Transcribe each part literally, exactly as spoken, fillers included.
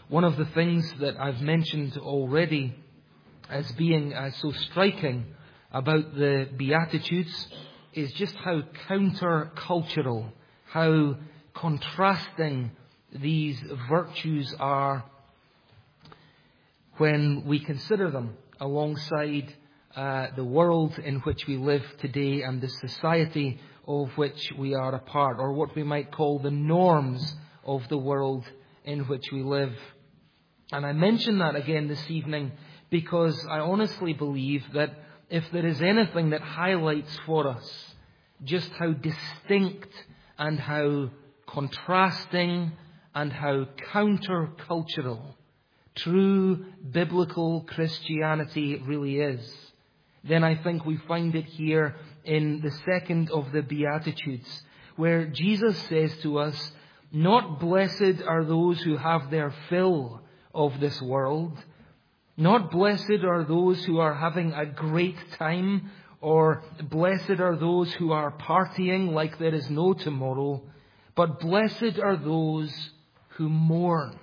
One of the things that I've mentioned already as being uh, so striking about the Beatitudes is just how counter-cultural, how contrasting these virtues are when we consider them alongside uh, the world in which we live today and the society of which we are a part, or what we might call the norms of the world in which we live. And I mention that again this evening because I honestly believe that if there is anything that highlights for us just how distinct and how contrasting and how counter-cultural true biblical Christianity really is, then I think we find it here in the second of the Beatitudes, where Jesus says to us, not blessed are those who have their fill of this world, not blessed are those who are having a great time, or blessed are those who are partying like there is no tomorrow, but blessed are those who mourn.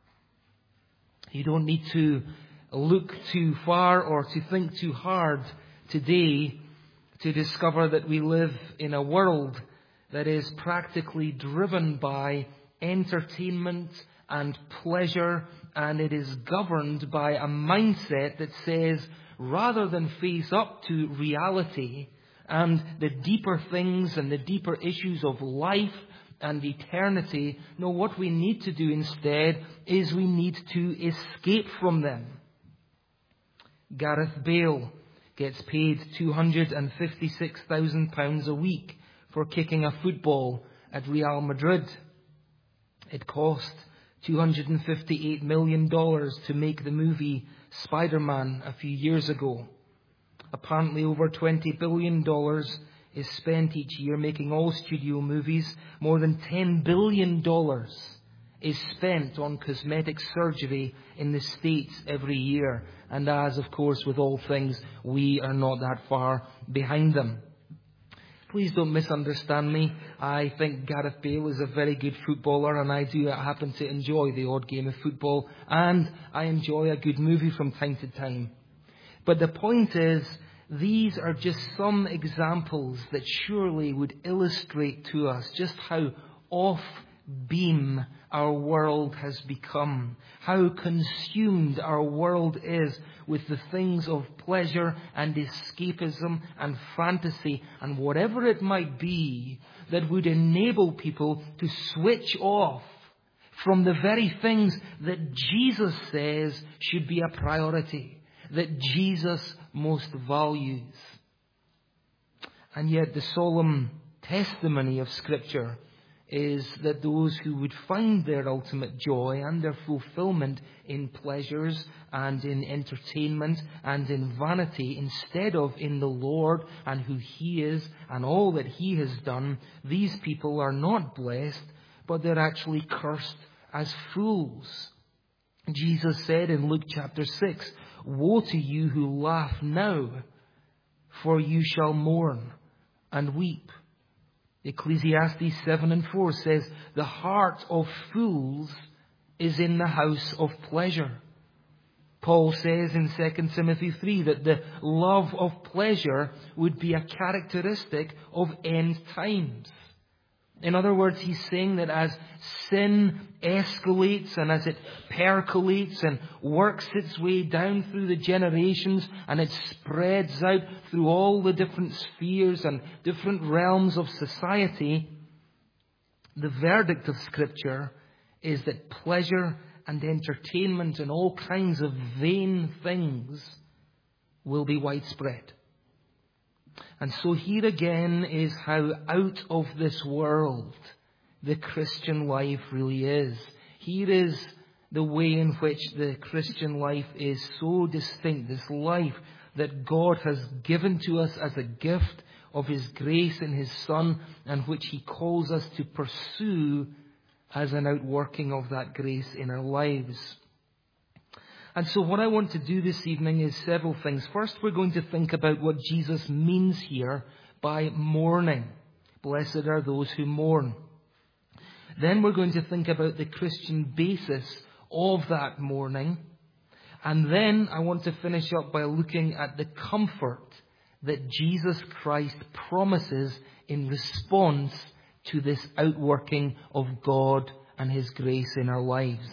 You don't need to look too far or to think too hard today to discover that we live in a world that is practically driven by entertainment and pleasure, and it is governed by a mindset that says, rather than face up to reality and the deeper things and the deeper issues of life and eternity, no, what we need to do instead is we need to escape from them. Gareth Bale gets paid two hundred fifty-six thousand pounds a week for kicking a football at Real Madrid. It cost two hundred fifty-eight million dollars to make the movie Spider-Man a few years ago. Apparently over twenty billion dollars is spent each year making all studio movies. More than ten billion dollars is spent on cosmetic surgery in the States every year. And as, of course, with all things, we are not that far behind them. Please don't misunderstand me. I think Gareth Bale is a very good footballer, and I do happen to enjoy the odd game of football, and I enjoy a good movie from time to time. But the point is, these are just some examples that surely would illustrate to us just how off beam our world has become, how consumed our world is with the things of pleasure and escapism and fantasy and whatever it might be that would enable people to switch off from the very things that Jesus says should be a priority, that Jesus most values. And yet the solemn testimony of Scripture is that those who would find their ultimate joy and their fulfillment in pleasures and in entertainment and in vanity instead of in the Lord and who He is and all that He has done, these people are not blessed, but they're actually cursed as fools. Jesus said in Luke chapter six, "Woe to you who laugh now, for you shall mourn and weep." Ecclesiastes seven and four says, "The heart of fools is in the house of pleasure." Paul says in Second Timothy three that the love of pleasure would be a characteristic of end times. In other words, he's saying that as sin escalates and as it percolates and works its way down through the generations and it spreads out through all the different spheres and different realms of society, the verdict of Scripture is that pleasure and entertainment and all kinds of vain things will be widespread. And so here again is how out of this world the Christian life really is. Here is the way in which the Christian life is so distinct, this life that God has given to us as a gift of His grace in His Son, and which He calls us to pursue as an outworking of that grace in our lives. And so what I want to do this evening is several things. First, we're going to think about what Jesus means here by mourning. Blessed are those who mourn. Then we're going to think about the Christian basis of that mourning. And then I want to finish up by looking at the comfort that Jesus Christ promises in response to this outworking of God and His grace in our lives.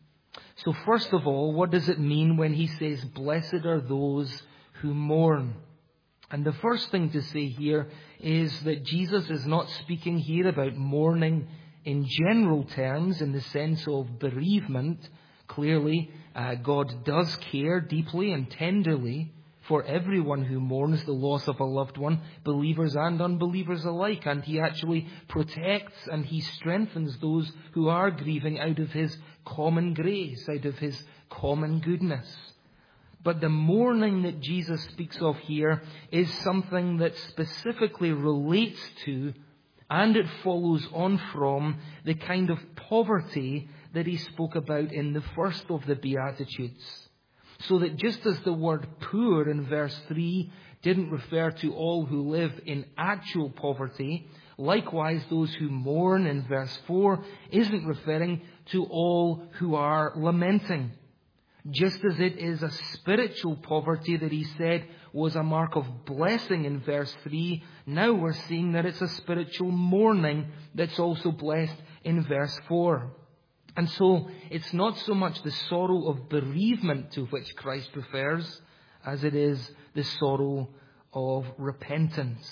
So first of all, what does it mean when He says, "Blessed are those who mourn"? And the first thing to say here is that Jesus is not speaking here about mourning in general terms, in the sense of bereavement. Clearly, uh, God does care deeply and tenderly for everyone who mourns the loss of a loved one, believers and unbelievers alike. And He actually protects and He strengthens those who are grieving out of His common grace, out of His common goodness. But the mourning that Jesus speaks of here is something that specifically relates to, and it follows on from, the kind of poverty that He spoke about in the first of the Beatitudes. So that just as the word poor in verse three didn't refer to all who live in actual poverty, likewise those who mourn in verse four isn't referring to all who are lamenting. Just as it is a spiritual poverty that He said was a mark of blessing in verse three, now we're seeing that it's a spiritual mourning that's also blessed in verse four. And so it's not so much the sorrow of bereavement to which Christ refers as it is the sorrow of repentance.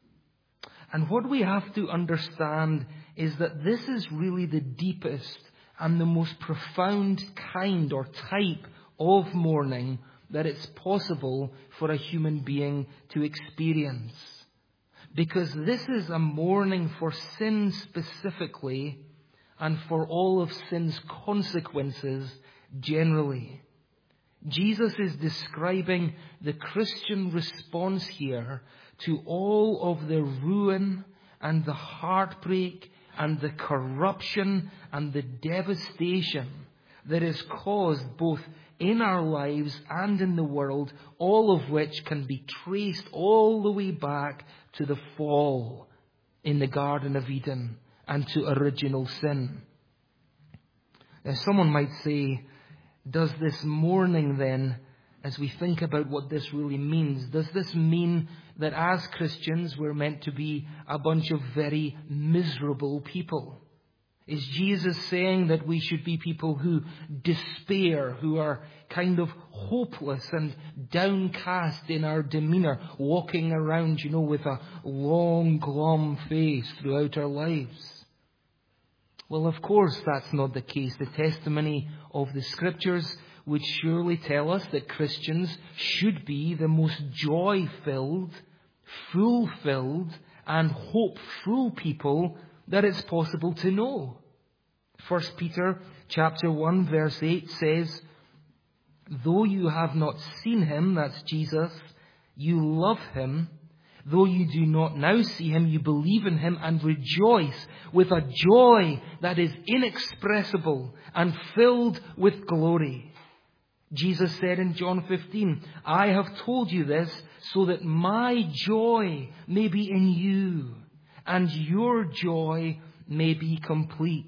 And what we have to understand is that this is really the deepest and the most profound kind or type of mourning that it's possible for a human being to experience. Because this is a mourning for sin specifically and for all of sin's consequences generally. Jesus is describing the Christian response here to all of the ruin and the heartbreak and the corruption and the devastation that is caused both in our lives and in the world, all of which can be traced all the way back to the fall in the Garden of Eden and to original sin. Now, someone might say, does this mourning then, as we think about what this really means, does this mean that as Christians we're meant to be a bunch of very miserable people? Is Jesus saying that we should be people who despair, who are kind of hopeless and downcast in our demeanor, walking around, you know, with a long, glum face throughout our lives? Well, of course, that's not the case. The testimony of the Scriptures would surely tell us that Christians should be the most joy-filled, fulfilled, and hopeful people that it's possible to know. First Peter chapter one verse eight says, "Though you have not seen Him," that's Jesus, "you love Him. Though you do not now see Him, you believe in Him and rejoice with a joy that is inexpressible and filled with glory." Jesus said in John fifteen, "I have told you this so that my joy may be in you and your joy may be complete."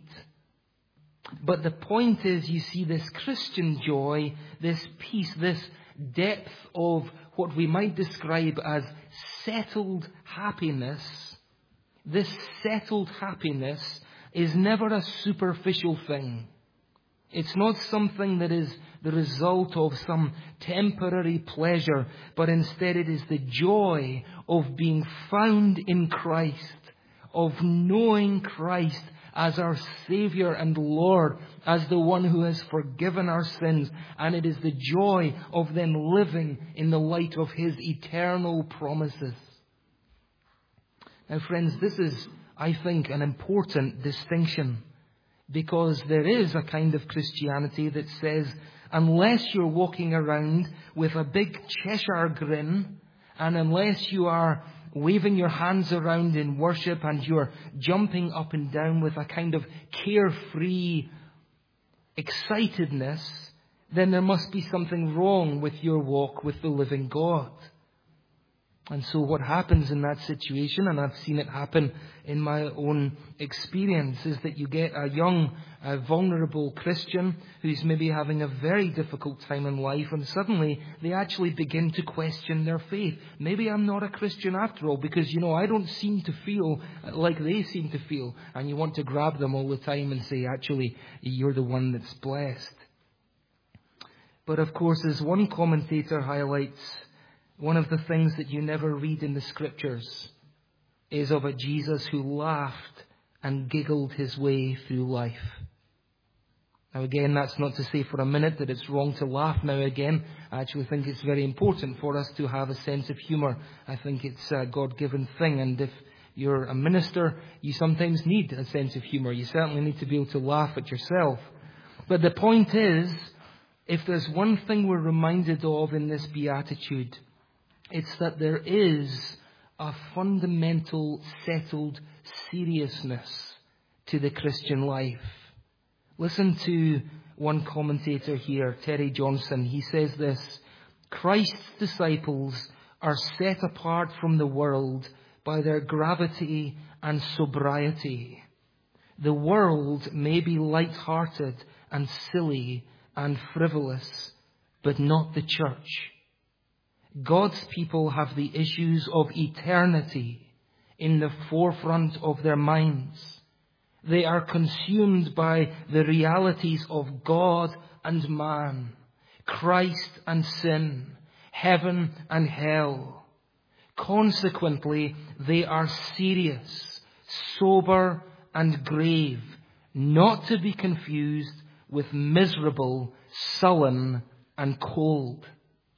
But the point is, you see, this Christian joy, this peace, this depth of what we might describe as settled happiness, this settled happiness is never a superficial thing. It's not something that is the result of some temporary pleasure, but instead it is the joy of being found in Christ, of knowing Christ as our Savior and Lord, as the one who has forgiven our sins. And it is the joy of then living in the light of His eternal promises. Now, friends, this is, I think, an important distinction, because there is a kind of Christianity that says, unless you're walking around with a big Cheshire grin, and unless you are waving your hands around in worship and you're jumping up and down with a kind of carefree excitedness, then there must be something wrong with your walk with the living God. And so what happens in that situation, and I've seen it happen in my own experience, is that you get a young, uh, vulnerable Christian who's maybe having a very difficult time in life, and suddenly they actually begin to question their faith. Maybe I'm not a Christian after all, because, you know, I don't seem to feel like they seem to feel. And you want to grab them all the time and say, actually, you're the one that's blessed. But of course, as one commentator highlights, one of the things that you never read in the Scriptures is of a Jesus who laughed and giggled his way through life. Now again, that's not to say for a minute that it's wrong to laugh now again. I actually think it's very important for us to have a sense of humour. I think it's a God-given thing, and if you're a minister, you sometimes need a sense of humour. You certainly need to be able to laugh at yourself. But the point is, if there's one thing we're reminded of in this beatitude, it's that there is a fundamental, settled seriousness to the Christian life. Listen to one commentator here, Terry Johnson. He says this: Christ's disciples are set apart from the world by their gravity and sobriety. The world may be light-hearted and silly and frivolous, but not the church. God's people have the issues of eternity in the forefront of their minds. They are consumed by the realities of God and man, Christ and sin, heaven and hell. Consequently, they are serious, sober and grave, not to be confused with miserable, sullen and cold.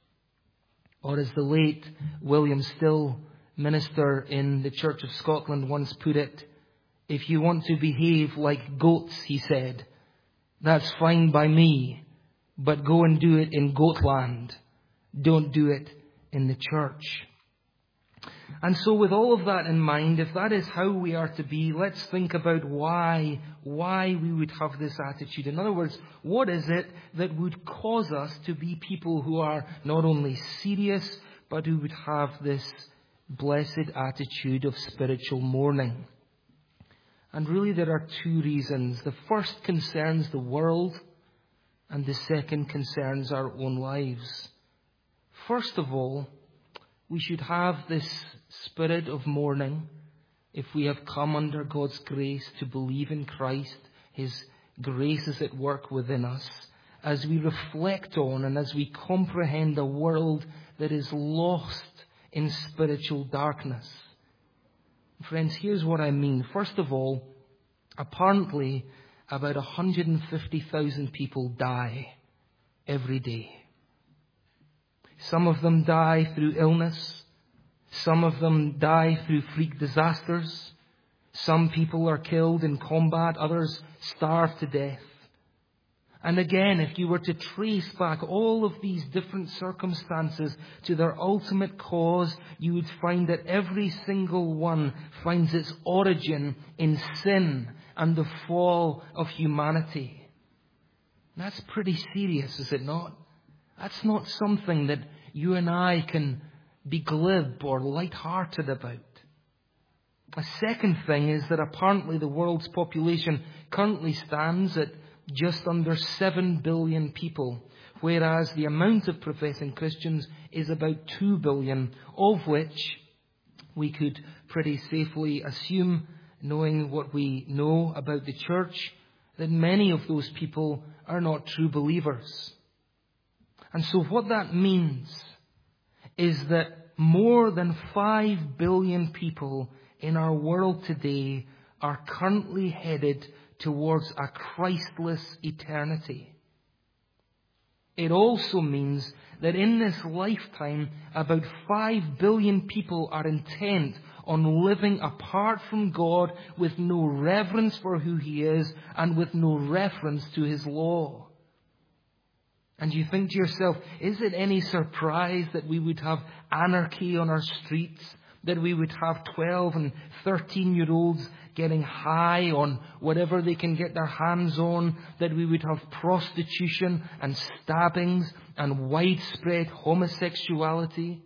Or as the late William Still, minister in the Church of Scotland, once put it, if you want to behave like goats, he said, that's fine by me, but go and do it in Goatland. Don't do it in the church. And so with all of that in mind, if that is how we are to be, let's think about why, why we would have this attitude. In other words, what is it that would cause us to be people who are not only serious, but who would have this blessed attitude of spiritual mourning? And really there are two reasons. The first concerns the world, and the second concerns our own lives. First of all, we should have this spirit of mourning if we have come under God's grace to believe in Christ. His grace is at work within us as we reflect on and as we comprehend a world that is lost in spiritual darkness. Friends, here's what I mean. First of all, apparently about one hundred fifty thousand people die every day. Some of them die through illness. Some of them die through freak disasters. Some people are killed in combat. Others starve to death. And again, if you were to trace back all of these different circumstances to their ultimate cause, you would find that every single one finds its origin in sin and the fall of humanity. And that's pretty serious, is it not? That's not something that you and I can be glib or light-hearted about. A second thing is that apparently the world's population currently stands at just under seven billion people, whereas the amount of professing Christians is about two billion, of which we could pretty safely assume, knowing what we know about the church, that many of those people are not true believers. And so what that means is that more than five billion people in our world today are currently headed towards a Christless eternity. It also means that in this lifetime, about five billion people are intent on living apart from God with no reverence for who He is and with no reference to His law. And you think to yourself, is it any surprise that we would have anarchy on our streets? That we would have twelve and thirteen year olds getting high on whatever they can get their hands on? That we would have prostitution and stabbings and widespread homosexuality?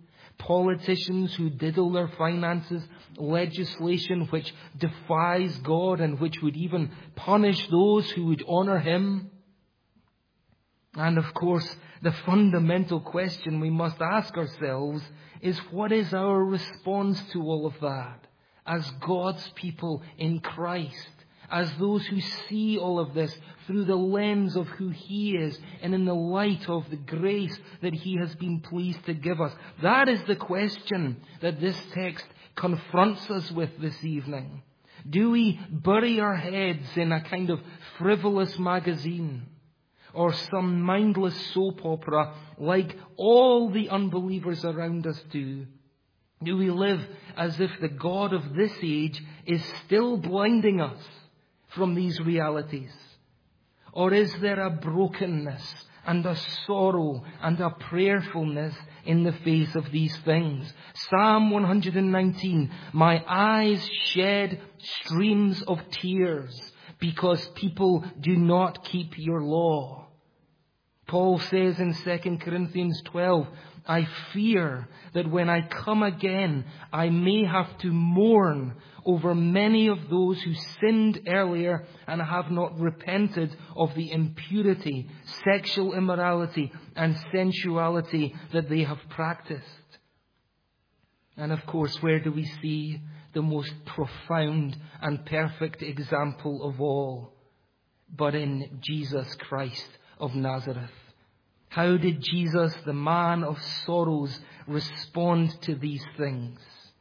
politicians who diddle their finances, legislation which defies God and which would even punish those who would honor Him. And of course, the fundamental question we must ask ourselves is, what is our response to all of that as God's people in Christ? As those who see all of this through the lens of who He is and in the light of the grace that He has been pleased to give us. That is the question that this text confronts us with this evening. Do we bury our heads in a kind of frivolous magazine or some mindless soap opera like all the unbelievers around us do? Do we live as if the God of this age is still blinding us from these realities? Or is there a brokenness and a sorrow and a prayerfulness in the face of these things? Psalm one hundred nineteen, my eyes shed streams of tears because people do not keep your law. Paul says in Second Corinthians twelve, I fear that when I come again, I may have to mourn over many of those who sinned earlier and have not repented of the impurity, sexual immorality, and sensuality that they have practiced. And of course, where do we see the most profound and perfect example of all? But in Jesus Christ of Nazareth. How did Jesus, the man of sorrows, respond to these things?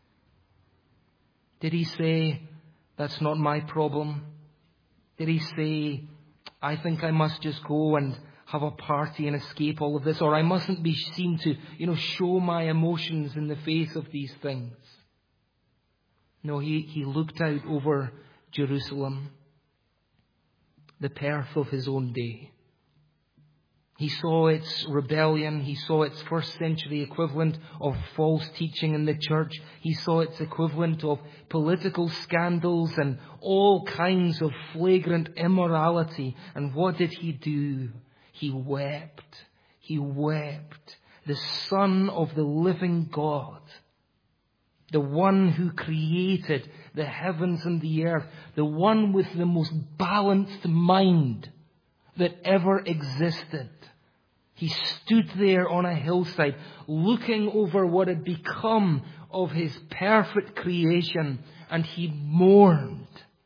Did He say, that's not my problem? Did He say, I think I must just go and have a party and escape all of this, or I mustn't be seen to, you know, show my emotions in the face of these things? No, he, he looked out over Jerusalem, the Perth of His own day. He saw its rebellion. He saw its first century equivalent of false teaching in the church. He saw its equivalent of political scandals and all kinds of flagrant immorality. And what did He do? He wept. He wept. The Son of the living God, the one who created the heavens and the earth, the one with the most balanced mind that ever existed. He stood there on a hillside looking over what had become of His perfect creation, and He mourned.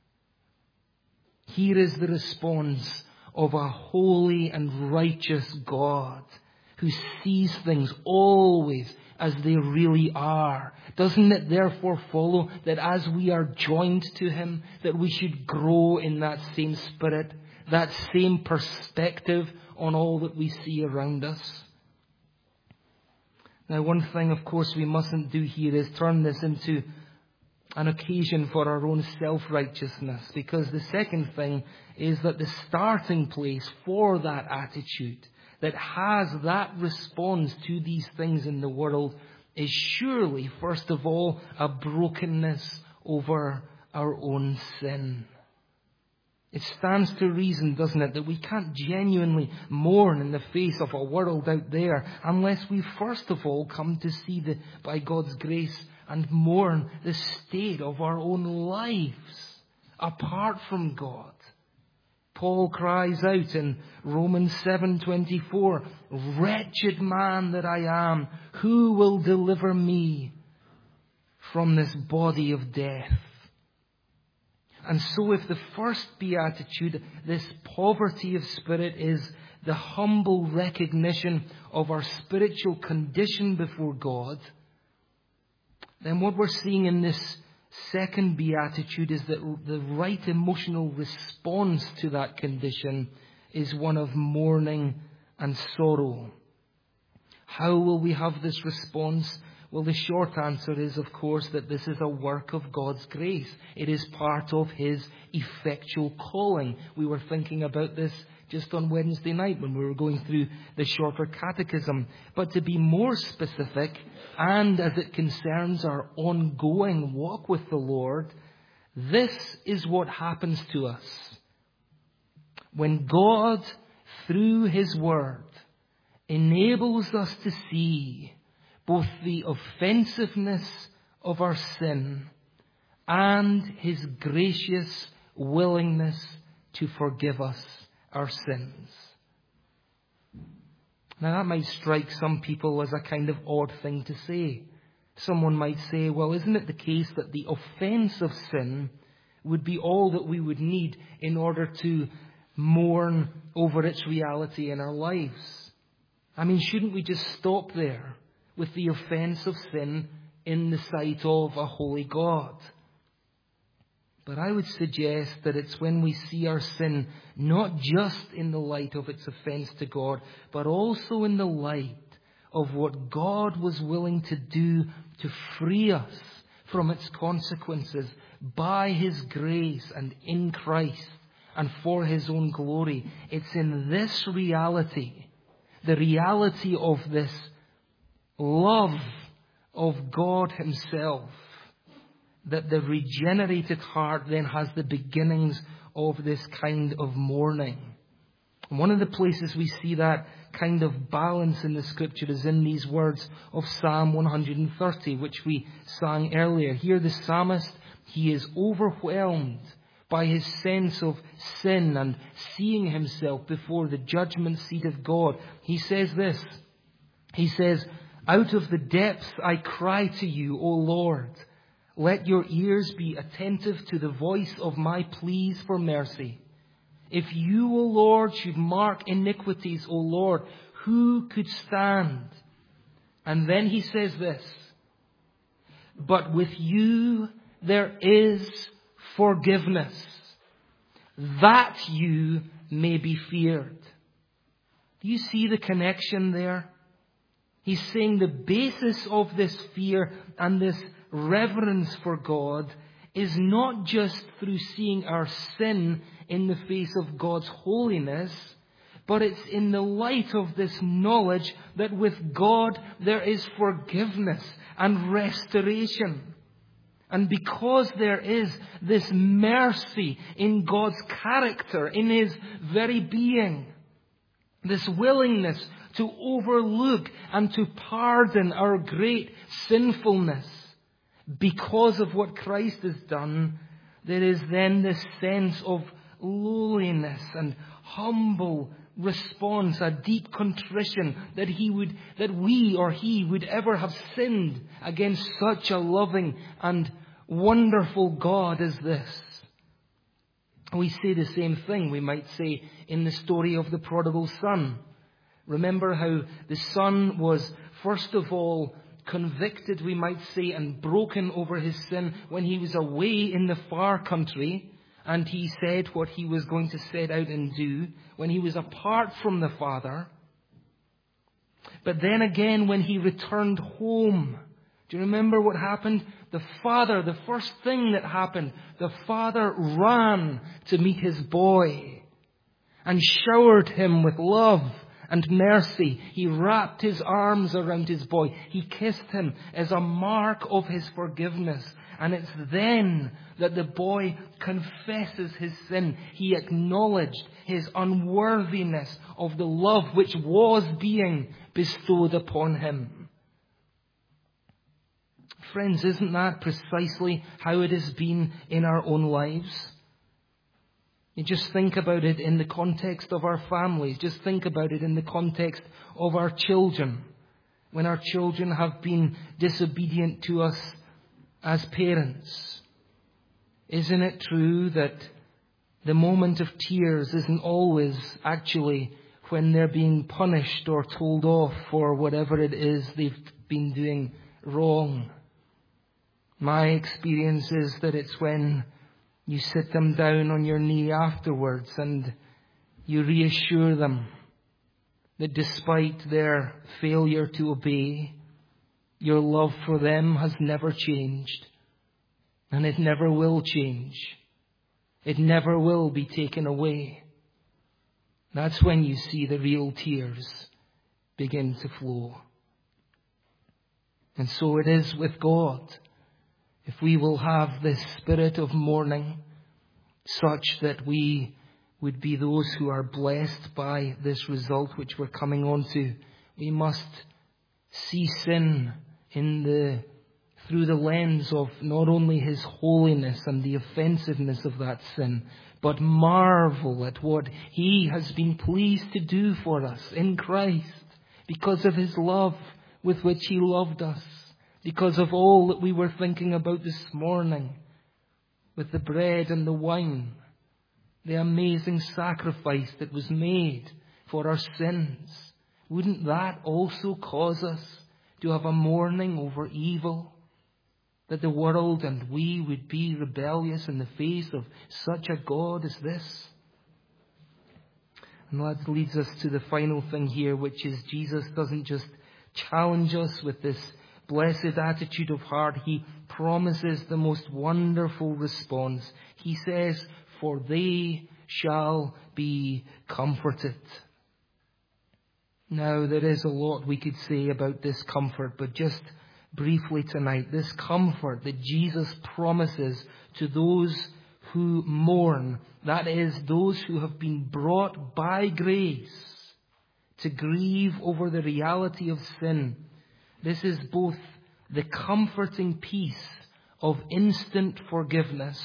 Here is the response of a holy and righteous God who sees things always as they really are. Doesn't it therefore follow that as we are joined to Him, that we should grow in that same spirit, that same perspective on all that we see around us? Now, one thing, of course, we mustn't do here is turn this into an occasion for our own self-righteousness, because the second thing is that the starting place for that attitude that has that response to these things in the world is surely, first of all, a brokenness over our own sin. It stands to reason, doesn't it, that we can't genuinely mourn in the face of a world out there unless we first of all come to see, the, by God's grace, and mourn the state of our own lives apart from God. Paul cries out in Romans seven twenty-four, wretched man that I am, who will deliver me from this body of death? And so if the first beatitude, this poverty of spirit, is the humble recognition of our spiritual condition before God, then what we're seeing in this second beatitude is that the right emotional response to that condition is one of mourning and sorrow. How will we have this response? Well, the short answer is, of course, that this is a work of God's grace. It is part of His effectual calling. We were thinking about this just on Wednesday night when we were going through the shorter catechism. But to be more specific, and as it concerns our ongoing walk with the Lord, this is what happens to us. When God, through His Word, enables us to see both the offensiveness of our sin and his gracious willingness to forgive us our sins. Now that might strike some people as a kind of odd thing to say. Someone might say, well, isn't it the case that the offense of sin would be all that we would need in order to mourn over its reality in our lives? I mean, shouldn't we just stop there with the offense of sin in the sight of a holy God? But I would suggest that it's when we see our sin not just in the light of its offense to God, but also in the light of what God was willing to do to free us from its consequences by his grace and in Christ and for his own glory. It's in this reality, the reality of this love of God himself, that the regenerated heart then has the beginnings of this kind of mourning. And one of the places we see that kind of balance in the scripture is in these words of Psalm one hundred thirty, which we sang earlier. Here the psalmist, he is overwhelmed by his sense of sin and seeing himself before the judgment seat of God. He says this, he says, "Out of the depths I cry to you, O Lord. Let your ears be attentive to the voice of my pleas for mercy. If you, O Lord, should mark iniquities, O Lord, who could stand?" And then he says this, "But with you there is forgiveness, that you may be feared." Do you see the connection there? He's saying the basis of this fear and this reverence for God is not just through seeing our sin in the face of God's holiness, but it's in the light of this knowledge that with God there is forgiveness and restoration. And because there is this mercy in God's character, in his very being, this willingness to overlook and to pardon our great sinfulness, because of what Christ has done, there is then this sense of lowliness and humble response, a deep contrition that he would, that we or he would ever have sinned against such a loving and wonderful God as this. We say the same thing, we might say, in the story of the prodigal son. Remember how the son was, first of all, convicted, we might say, and broken over his sin when he was away in the far country, and he said what he was going to set out and do when he was apart from the Father. But then again, when he returned home, do you remember what happened? The father, the first thing that happened, the father ran to meet his boy and showered him with love and mercy. He wrapped his arms around his boy. He kissed him as a mark of his forgiveness. And it's then that the boy confesses his sin. He acknowledged his unworthiness of the love which was being bestowed upon him. Friends, isn't that precisely how it has been in our own lives? You just think about it in the context of our families. Just think about it in the context of our children. When our children have been disobedient to us as parents. Isn't it true that the moment of tears isn't always actually when they're being punished or told off for whatever it is they've been doing wrong? My experience is that it's when you sit them down on your knee afterwards and you reassure them that despite their failure to obey, your love for them has never changed, and it never will change. It never will be taken away. That's when you see the real tears begin to flow. And so it is with God. If we will have this spirit of mourning, such that we would be those who are blessed by this result which we're coming on to, we must see sin in the through the lens of not only His holiness and the offensiveness of that sin, but marvel at what He has been pleased to do for us in Christ because of His love with which He loved us, because of all that we were thinking about this morning with the bread and the wine, the amazing sacrifice that was made for our sins. Wouldn't that also cause us to have a mourning over evil? That the world and we would be rebellious in the face of such a God as this? And that leads us to the final thing here, which is Jesus doesn't just challenge us with this blessed attitude of heart. He promises the most wonderful response. He says, "For they shall be comforted." Now, there is a lot we could say about this comfort, but just briefly tonight, this comfort that Jesus promises to those who mourn, that is, those who have been brought by grace to grieve over the reality of sin. This is both the comforting peace of instant forgiveness,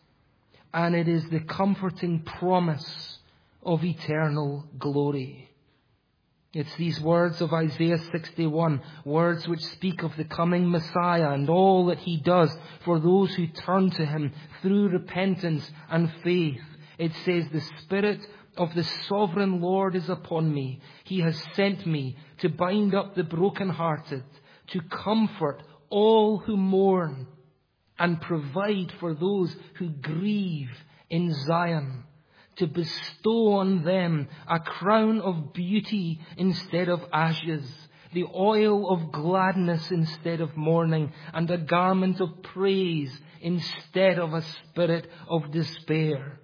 and it is the comforting promise of eternal glory. It's these words of Isaiah sixty-one, words which speak of the coming Messiah and all that He does for those who turn to Him through repentance and faith. It says, "The Spirit of the Sovereign Lord is upon me. He has sent me to bind up the brokenhearted, to comfort all who mourn, and provide for those who grieve in Zion, to bestow on them a crown of beauty instead of ashes, the oil of gladness instead of mourning, and a garment of praise instead of a spirit of despair."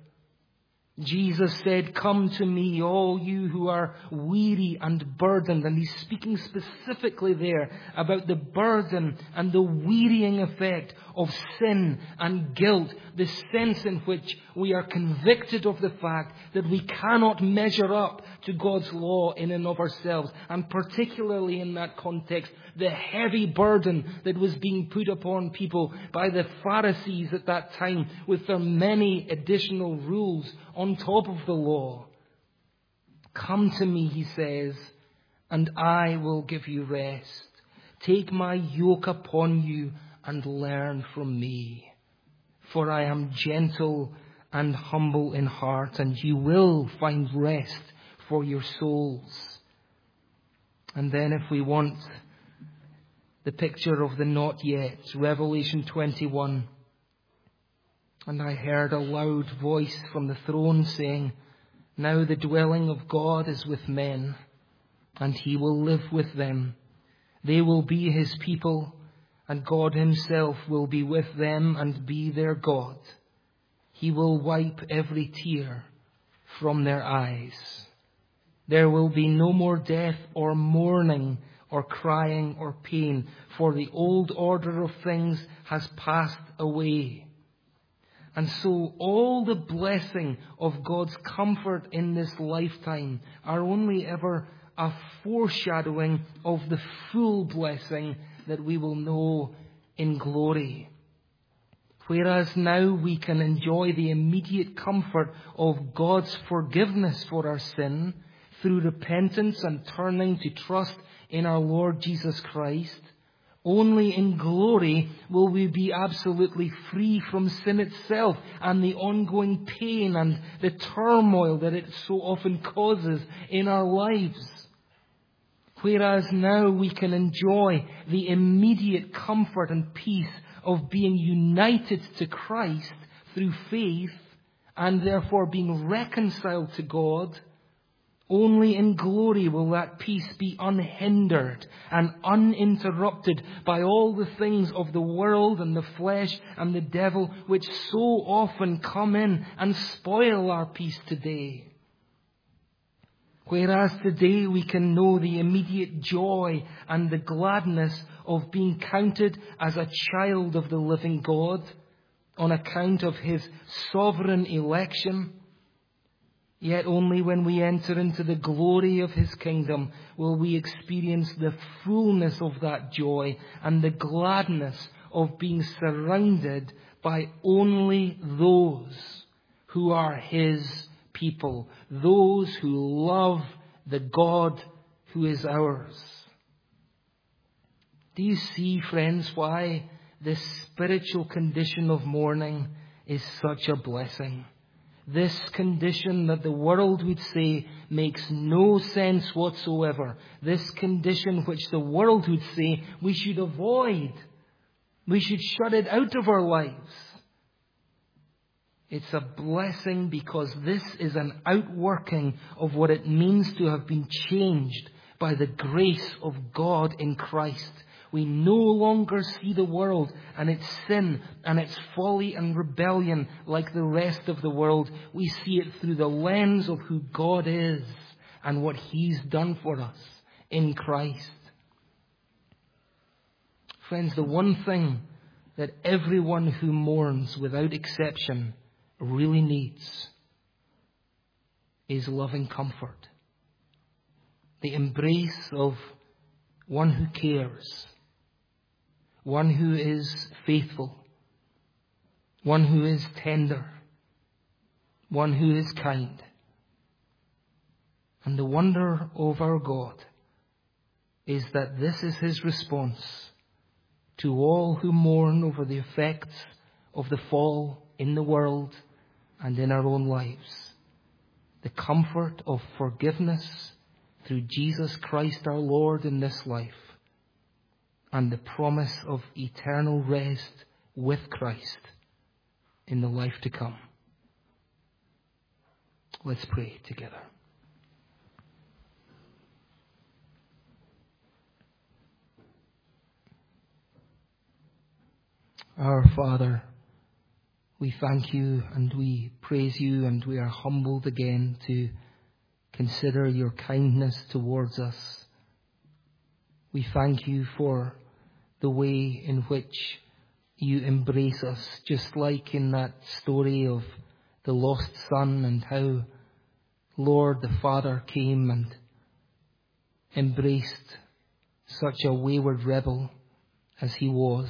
Jesus said, "Come to me, all you who are weary and burdened." And He's speaking specifically there about the burden and the wearying effect of sin and guilt, the sense in which we are convicted of the fact that we cannot measure up to God's law in and of ourselves. And particularly in that context, the heavy burden that was being put upon people by the Pharisees at that time with their many additional rules on top of the law. "Come to me," He says, "and I will give you rest. Take my yoke upon you and learn from me. For I am gentle and humble in heart, and you will find rest for your souls." And then if we want the picture of the not yet, Revelation twenty-one. "And I heard a loud voice from the throne saying, 'Now the dwelling of God is with men, and He will live with them. They will be His people, and God Himself will be with them and be their God. He will wipe every tear from their eyes. There will be no more death or mourning or crying or pain, for the old order of things has passed away.'" And so all the blessing of God's comfort in this lifetime are only ever a foreshadowing of the full blessing that we will know in glory. Whereas now we can enjoy the immediate comfort of God's forgiveness for our sin through repentance and turning to trust in our Lord Jesus Christ, only in glory will we be absolutely free from sin itself and the ongoing pain and the turmoil that it so often causes in our lives. Whereas now we can enjoy the immediate comfort and peace of being united to Christ through faith and therefore being reconciled to God, only in glory will that peace be unhindered and uninterrupted by all the things of the world and the flesh and the devil which so often come in and spoil our peace today. Whereas today we can know the immediate joy and the gladness of being counted as a child of the living God on account of His sovereign election, Yet only when we enter into the glory of His kingdom will we experience the fullness of that joy and the gladness of being surrounded by only those who are His people, those who love the God who is ours. Do you see, friends, why this spiritual condition of mourning is such a blessing? This condition that the world would say makes no sense whatsoever. This condition which the world would say we should avoid. We should shut it out of our lives. It's a blessing because this is an outworking of what it means to have been changed by the grace of God in Christ. We no longer see the world and its sin and its folly and rebellion like the rest of the world. We see it through the lens of who God is and what He's done for us in Christ. Friends, the one thing that everyone who mourns without exception really needs is loving comfort. The embrace of one who cares. One who is faithful, one who is tender, one who is kind. And the wonder of our God is that this is His response to all who mourn over the effects of the fall in the world and in our own lives. The comfort of forgiveness through Jesus Christ our Lord in this life, and the promise of eternal rest with Christ in the life to come. Let's pray together. Our Father, we thank You and we praise You, and we are humbled again to consider Your kindness towards us. We thank You for the way in which You embrace us, just like in that story of the lost son, and how, Lord, the Father came and embraced such a wayward rebel as he was.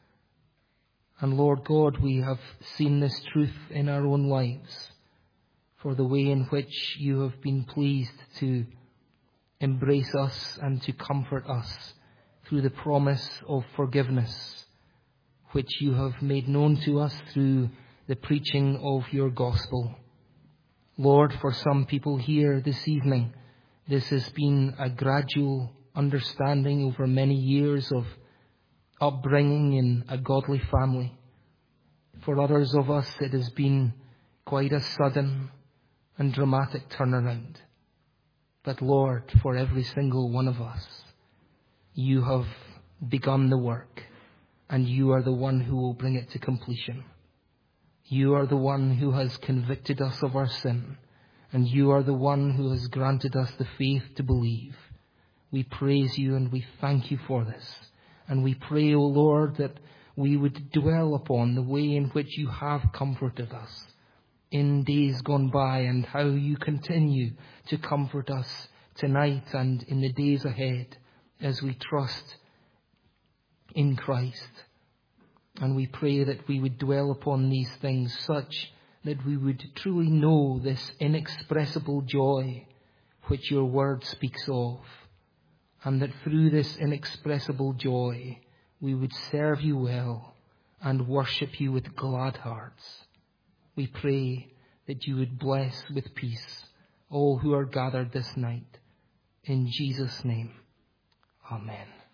And Lord God, we have seen this truth in our own lives, for the way in which You have been pleased to embrace us and to comfort us through the promise of forgiveness, which You have made known to us through the preaching of Your gospel. Lord, for some people here this evening, this has been a gradual understanding over many years of upbringing in a godly family. For others of us, it has been quite a sudden and dramatic turnaround. But Lord, for every single one of us, You have begun the work, and You are the one who will bring it to completion. You are the one who has convicted us of our sin, and You are the one who has granted us the faith to believe. We praise You and we thank You for this. And we pray, O Lord, that we would dwell upon the way in which You have comforted us in days gone by, and how You continue to comfort us tonight and in the days ahead, as we trust in Christ. And we pray that we would dwell upon these things such that we would truly know this inexpressible joy which Your word speaks of, and that through this inexpressible joy we would serve You well and worship You with glad hearts. We pray that You would bless with peace all who are gathered this night. In Jesus' name. Amen.